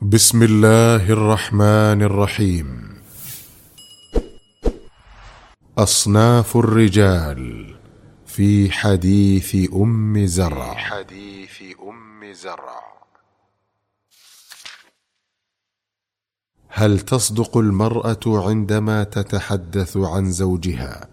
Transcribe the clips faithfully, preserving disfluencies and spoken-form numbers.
بسم الله الرحمن الرحيم. أصناف الرجال في حديث أم زرع. في حديث أم زرع. هل تصدق المرأة عندما تتحدث عن زوجها؟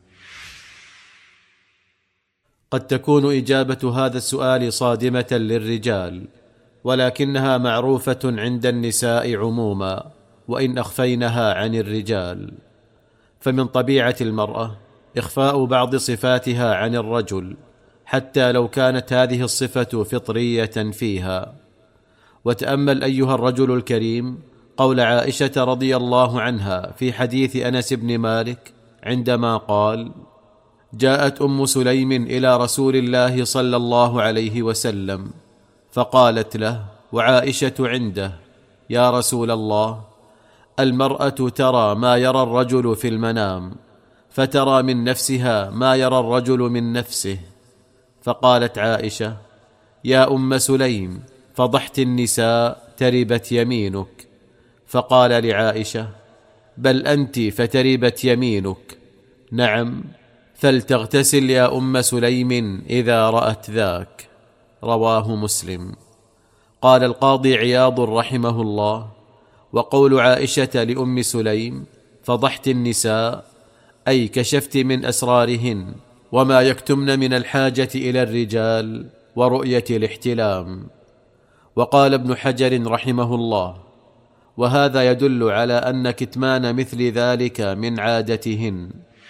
قد تكون إجابة هذا السؤال صادمة للرجال، ولكنها معروفة عند النساء عموما وإن أخفينها عن الرجال. فمن طبيعة المرأة إخفاء بعض صفاتها عن الرجل حتى لو كانت هذه الصفة فطرية فيها. وتأمل أيها الرجل الكريم قول عائشة رضي الله عنها في حديث أنس بن مالك عندما قال: جاءت أم سليم إلى رسول الله صلى الله عليه وسلم فقالت له وعائشة عنده: يا رسول الله، المرأة ترى ما يرى الرجل في المنام، فترى من نفسها ما يرى الرجل من نفسه. فقالت عائشة: يا أم سليم، فضحت النساء، تربت يمينك. فقال لعائشة: بل أنت فتربت يمينك. نعم، فلتغتسل يا أم سليم إذا رأت ذاك. رواه مسلم. قال القاضي عياض رحمه الله: وقول عائشة لأم سليم فضحت النساء، أي كشفت من أسرارهن وما يكتمن من الحاجة إلى الرجال ورؤية الاحتلام. وقال ابن حجر رحمه الله: وهذا يدل على أن كتمان مثل ذلك من عادتهن.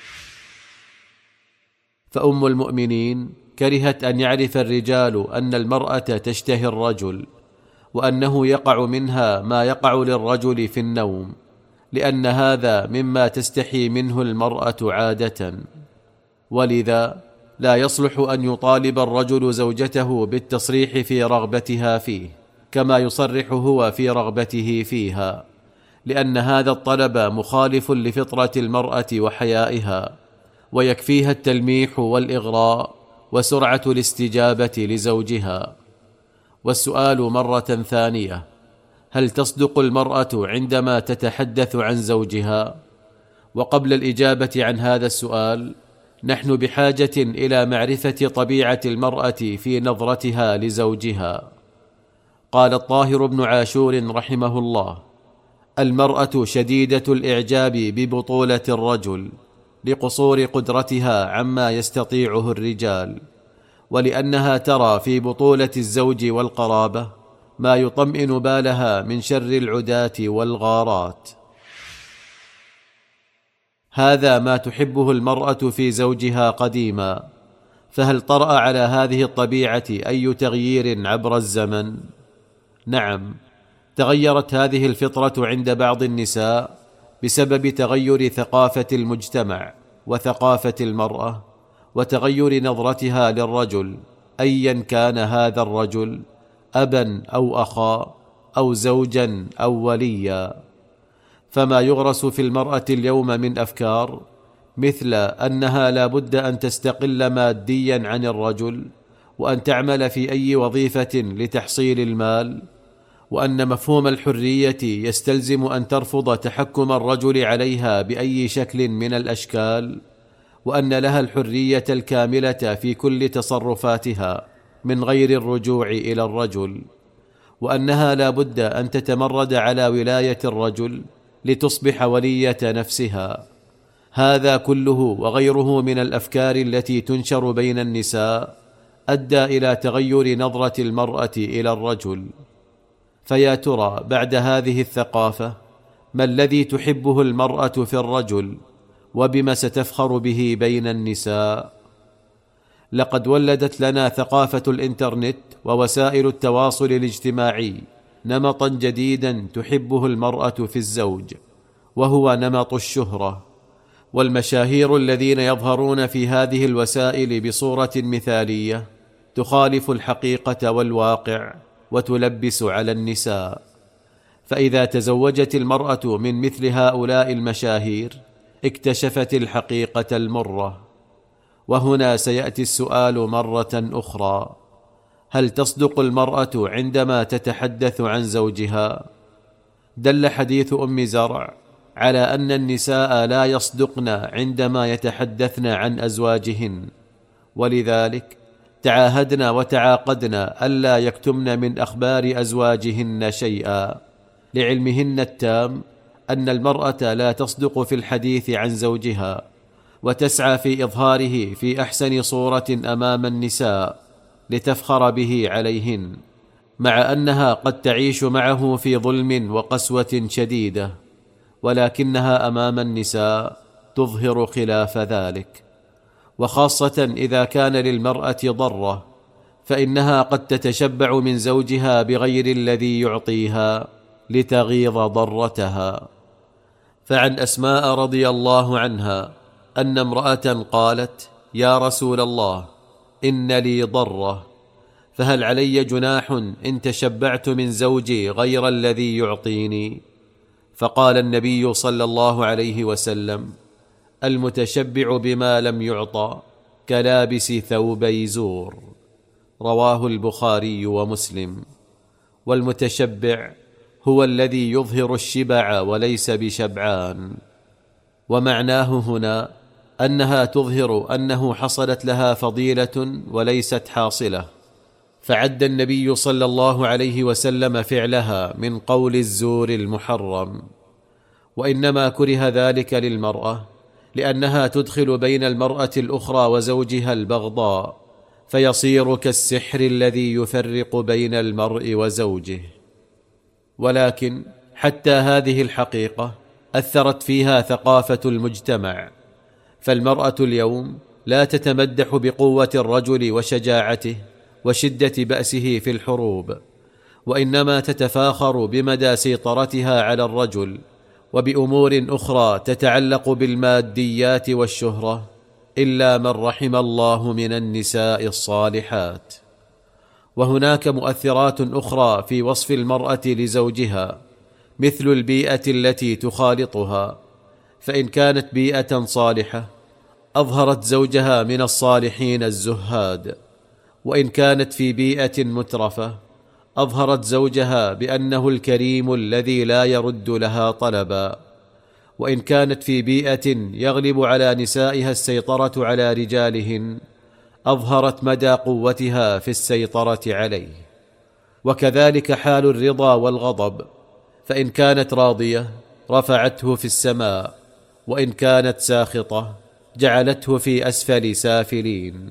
فأم المؤمنين كرهت أن يعرف الرجال أن المرأة تشتهي الرجل، وأنه يقع منها ما يقع للرجل في النوم، لأن هذا مما تستحي منه المرأة عادة. ولذا لا يصلح أن يطالب الرجل زوجته بالتصريح في رغبتها فيه كما يصرح هو في رغبته فيها، لأن هذا الطلب مخالف لفطرة المرأة وحيائها، ويكفيها التلميح والإغراء وسرعة الاستجابة لزوجها. والسؤال مرة ثانية: هل تصدق المرأة عندما تتحدث عن زوجها؟ وقبل الإجابة عن هذا السؤال، نحن بحاجة إلى معرفة طبيعة المرأة في نظرتها لزوجها. قال الطاهر بن عاشور رحمه الله: المرأة شديدة الإعجاب ببطولة الرجل لقصور قدرتها عما يستطيعه الرجال، ولأنها ترى في بطولة الزوج والقرابة ما يطمئن بالها من شر العداة والغارات. هذا ما تحبه المرأة في زوجها قديما، فهل طرأ على هذه الطبيعة أي تغيير عبر الزمن؟ نعم، تغيرت هذه الفطرة عند بعض النساء بسبب تغير ثقافة المجتمع وثقافة المرأة وتغير نظرتها للرجل، أيا كان هذا الرجل، أبا أو أخا أو زوجا أو وليا. فما يغرس في المرأة اليوم من أفكار مثل أنها لا بد أن تستقل ماديا عن الرجل، وأن تعمل في أي وظيفة لتحصيل المال، وأن مفهوم الحرية يستلزم أن ترفض تحكم الرجل عليها بأي شكل من الأشكال، وأن لها الحرية الكاملة في كل تصرفاتها من غير الرجوع إلى الرجل، وأنها لا بد أن تتمرد على ولاية الرجل لتصبح ولية نفسها. هذا كله وغيره من الأفكار التي تنشر بين النساء أدى إلى تغير نظرة المرأة إلى الرجل. فيا ترى بعد هذه الثقافة ما الذي تحبه المرأة في الرجل، وبما ستفخر به بين النساء؟ لقد ولدت لنا ثقافة الإنترنت ووسائل التواصل الاجتماعي نمطا جديدا تحبه المرأة في الزوج، وهو نمط الشهرة. والمشاهير الذين يظهرون في هذه الوسائل بصورة مثالية تخالف الحقيقة والواقع وتلبس على النساء. فإذا تزوجت المرأة من مثل هؤلاء المشاهير اكتشفت الحقيقة المرة. وهنا سيأتي السؤال مرة أخرى: هل تصدق المرأة عندما تتحدث عن زوجها؟ دل حديث أم زرع على أن النساء لا يصدقن عندما يتحدثن عن أزواجهن، ولذلك تعاهدنا وتعاقدنا ألا يكتمن من أخبار أزواجهن شيئا، لعلمهن التام أن المرأة لا تصدق في الحديث عن زوجها، وتسعى في إظهاره في أحسن صورة أمام النساء لتفخر به عليهن، مع أنها قد تعيش معه في ظلم وقسوة شديدة، ولكنها أمام النساء تظهر خلاف ذلك. وخاصة إذا كان للمرأة ضرة، فإنها قد تتشبع من زوجها بغير الذي يعطيها لتغيظ ضرتها. فعن أسماء رضي الله عنها أن امرأة قالت: يا رسول الله، إن لي ضرة، فهل علي جناح إن تشبعت من زوجي غير الذي يعطيني؟ فقال النبي صلى الله عليه وسلم: المتشبع بما لم يعطى كلابس ثوبي زور. رواه البخاري ومسلم. والمتشبع هو الذي يظهر الشبع وليس بشبعان. ومعناه هنا أنها تظهر أنه حصلت لها فضيلة وليست حاصلة، فعد النبي صلى الله عليه وسلم فعلها من قول الزور المحرم. وإنما كره ذلك للمرأة لأنها تدخل بين المرأة الأخرى وزوجها البغضاء، فيصير كالسحر الذي يفرق بين المرء وزوجه. ولكن حتى هذه الحقيقة أثرت فيها ثقافة المجتمع، فالمرأة اليوم لا تتمدح بقوة الرجل وشجاعته وشدة بأسه في الحروب، وإنما تتفاخر بمدى سيطرتها على الرجل وبأمور أخرى تتعلق بالماديات والشهرة، إلا من رحم الله من النساء الصالحات. وهناك مؤثرات أخرى في وصف المرأة لزوجها، مثل البيئة التي تخالطها، فإن كانت بيئة صالحة أظهرت زوجها من الصالحين الزهاد، وإن كانت في بيئة مترفة أظهرت زوجها بأنه الكريم الذي لا يرد لها طلبا، وإن كانت في بيئة يغلب على نسائها السيطرة على رجالهن أظهرت مدى قوتها في السيطرة عليه. وكذلك حال الرضا والغضب، فإن كانت راضية رفعته في السماء، وإن كانت ساخطة جعلته في أسفل سافلين.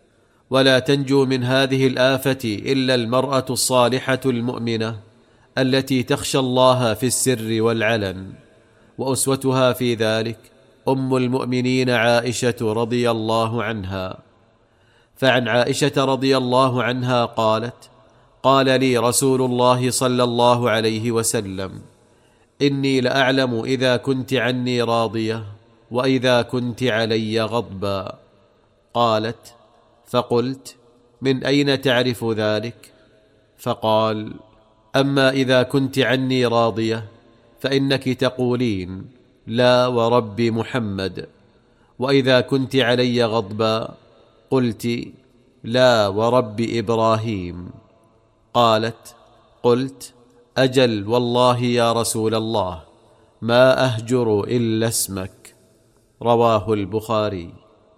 ولا تنجو من هذه الآفة إلا المرأة الصالحة المؤمنة التي تخشى الله في السر والعلن، وأسوتها في ذلك أم المؤمنين عائشة رضي الله عنها. فعن عائشة رضي الله عنها قالت: قال لي رسول الله صلى الله عليه وسلم: إني لأعلم إذا كنت عني راضية وإذا كنت علي غضبا. قالت: فقلت: من أين تعرف ذلك؟ فقال: أما إذا كنت عني راضية فإنك تقولين لا ورب محمد، وإذا كنت علي غضبا قلت لا ورب إبراهيم. قالت: قلت: أجل والله يا رسول الله ما أهجر إلا اسمك. رواه البخاري.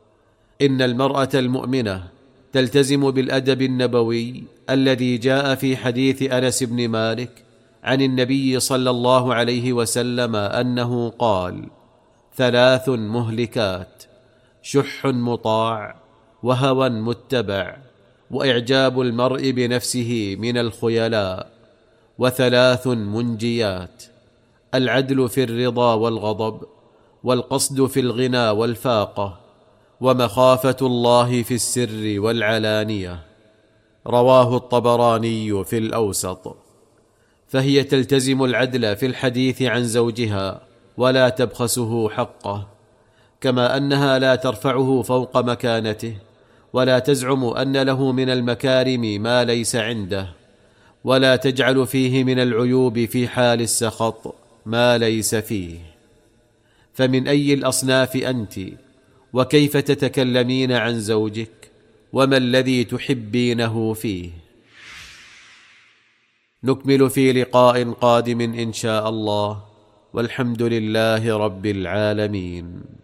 إن المرأة المؤمنة تلتزم بالأدب النبوي الذي جاء في حديث أنس بن مالك عن النبي صلى الله عليه وسلم أنه قال: ثلاث مهلكات: شح مطاع، وهوى متبع، وإعجاب المرء بنفسه من الخيلاء. وثلاث منجيات: العدل في الرضا والغضب، والقصد في الغنى والفاقة، ومخافة الله في السر والعلانية. رواه الطبراني في الأوسط. فهي تلتزم العدل في الحديث عن زوجها ولا تبخسه حقه، كما أنها لا ترفعه فوق مكانته، ولا تزعم أن له من المكارم ما ليس عنده، ولا تجعل فيه من العيوب في حال السخط ما ليس فيه. فمن أي الأصناف أنت؟ وكيف تتكلمين عن زوجك؟ وما الذي تحبينه فيه؟ نكمل في لقاء قادم إن شاء الله، والحمد لله رب العالمين.